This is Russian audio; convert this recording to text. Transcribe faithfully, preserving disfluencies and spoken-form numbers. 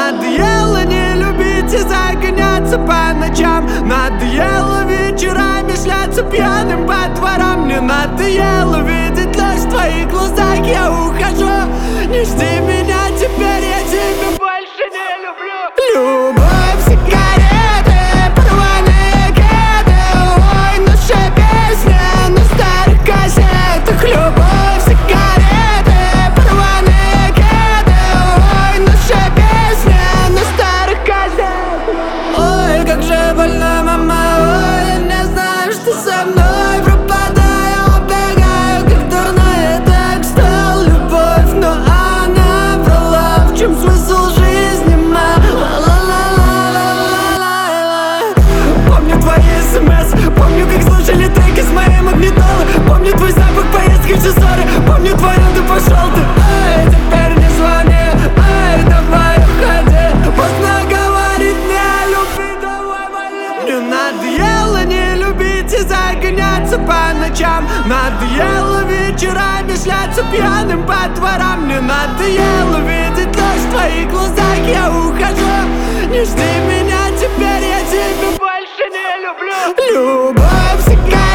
надоело не любить и загоняться по ночам. Надоело вечерами шляться пьяным по дворам. Мне надоело видеть ложь в твоих глазах. Я ухожу, не жди меня теперь, я тебя больше не люблю. Любовь, сигареты, порванные кеды. Ой, наша песня на старых кассетах. Любовь, сигареты, порванные кеды. Ой, наша песня на старых кассетах. Ой, как же больно, мама, ой, я не знаю, что со мной. Пропадаю, убегаю, как дурная, так стал любовь, но она врала. В чем смысл жизни, ма? Помню твои смс, помню, как слушали треки с моей магнитолы. Помню твой запах поездки в ссоры. Помню твою, ты пошел ты. Эй, теперь не звони, эй, давай уходи. Поздно говорить не люби, давай вали. Мне надоело не любить и загоняться по ночам. Надоело вечерами шляться пьяным по дворам. Мне надоело видеть ложь в твоих глазах. Я ухожу, не жди меня теперь, я тебя больше не люблю. Любовь, всегда.